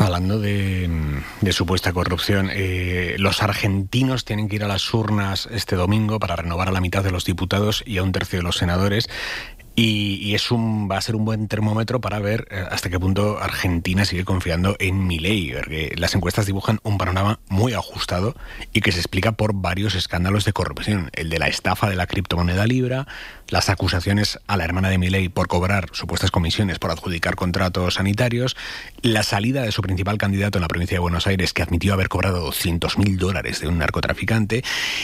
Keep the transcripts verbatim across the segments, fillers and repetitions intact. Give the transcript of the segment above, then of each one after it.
Hablando de, de supuesta corrupción, eh, los argentinos tienen que ir a las urnas este domingo para renovar a la mitad de los diputados y a un tercio de los senadores. Y, y es un va a ser un buen termómetro para ver eh, hasta qué punto Argentina sigue confiando en Milei, porque las encuestas dibujan un panorama muy ajustado y que se explica por varios escándalos de corrupción. El de la estafa de la criptomoneda Libra, las acusaciones a la hermana de Milei por cobrar supuestas comisiones por adjudicar contratos sanitarios, la salida de su principal candidato en la provincia de Buenos Aires, que admitió haber cobrado doscientos mil dólares de un narcotraficante,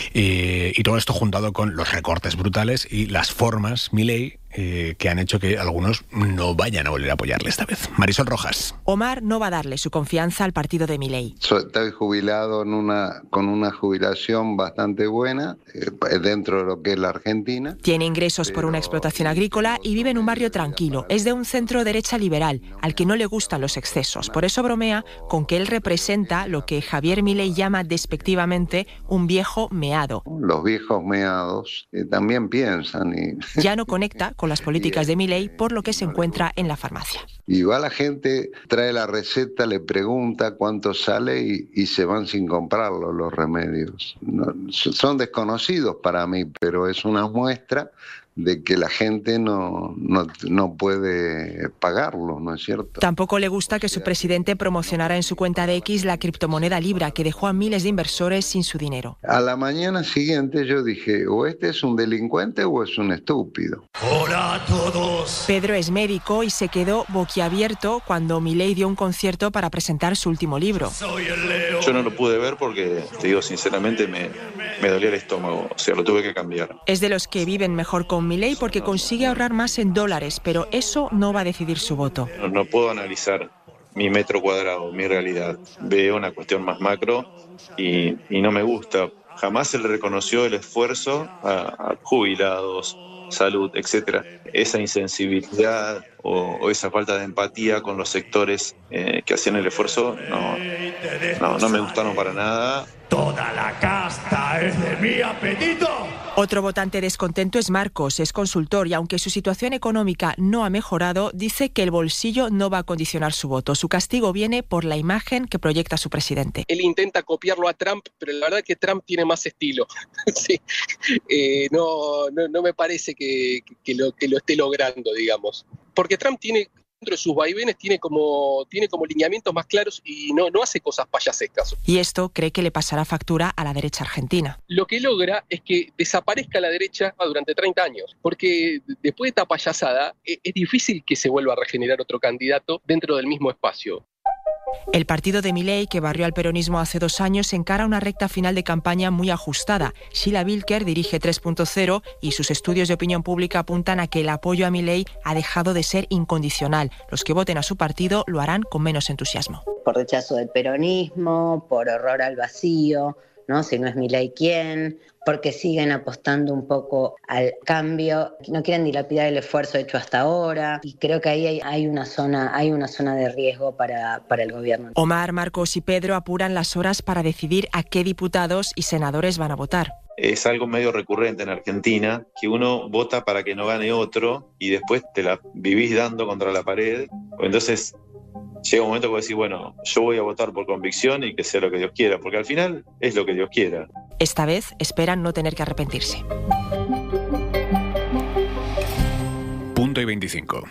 eh, y todo esto juntado con los recortes brutales y las formas Milei Eh, que han hecho que algunos no vayan a volver a apoyarle esta vez. Marisol Rojas. Omar no va a darle su confianza al partido de Milei. Estoy jubilado en una, con una jubilación bastante buena eh, dentro de lo que es la Argentina. Tiene ingresos por una explotación agrícola y vive en un barrio tranquilo. Es de un centro derecha liberal, al que no le gustan los excesos. Por eso bromea con que él representa lo que Javier Milei llama despectivamente un viejo meado. Los viejos meados eh, también piensan y... Ya no conecta con las políticas de Milei, por lo que se encuentra en la farmacia. Y va la gente, trae la receta, le pregunta cuánto sale y, y se van sin comprarlo los remedios. No, son desconocidos para mí, pero es una muestra de que la gente no, no, no puede pagarlo, ¿no es cierto? Tampoco le gusta que su presidente promocionara en su cuenta de X la criptomoneda Libra, que dejó a miles de inversores sin su dinero. A la mañana siguiente yo dije, o este es un delincuente o es un estúpido. ¡Hola a todos! Pedro es médico y se quedó boquiabierto cuando Milei dio un concierto para presentar su último libro. Yo no lo pude ver porque, te digo sinceramente, me, me dolía el estómago, o sea, lo tuve que cambiar. Es de los que viven mejor con Milei porque consigue ahorrar más en dólares, pero eso no va a decidir su voto. No, no puedo analizar mi metro cuadrado, mi realidad. Veo una cuestión más macro y, y no me gusta. Jamás se le reconoció el esfuerzo a, a jubilados, salud, etcétera. Esa insensibilidad o, o esa falta de empatía con los sectores eh, que hacían el esfuerzo no, no, no me gustaron para nada. Toda la casta es de mi apetito. Otro votante descontento es Marcos, es consultor y aunque su situación económica no ha mejorado, dice que el bolsillo no va a condicionar su voto. Su castigo viene por la imagen que proyecta su presidente. Él intenta copiarlo a Trump, pero la verdad es que Trump tiene más estilo. Sí. eh, no, no, no me parece que, que, lo, que lo esté logrando, digamos. Porque Trump tiene... dentro de sus vaivenes tiene como, tiene como lineamientos más claros y no, no hace cosas payasescas. Y esto cree que le pasará factura a la derecha argentina. Lo que logra es que desaparezca la derecha durante treinta años, porque después de esta payasada es, es difícil que se vuelva a regenerar otro candidato dentro del mismo espacio. El partido de Milei, que barrió al peronismo hace dos años, encara una recta final de campaña muy ajustada. Sheila Bilker dirige tres punto cero y sus estudios de opinión pública apuntan a que el apoyo a Milei ha dejado de ser incondicional. Los que voten a su partido lo harán con menos entusiasmo. Por rechazo del peronismo, por horror al vacío, ¿no? Si no es Milei, ¿quién? Porque siguen apostando un poco al cambio, no quieren dilapidar el esfuerzo hecho hasta ahora y creo que ahí hay, hay, una, zona, hay una zona de riesgo para, para el gobierno. Omar, Marcos y Pedro apuran las horas para decidir a qué diputados y senadores van a votar. Es algo medio recurrente en Argentina, que uno vota para que no gane otro y después te la vivís dando contra la pared. Entonces llega un momento que vos decís, bueno, yo voy a votar por convicción y que sea lo que Dios quiera, porque al final es lo que Dios quiera. Esta vez esperan no tener que arrepentirse. Punto y veinticinco.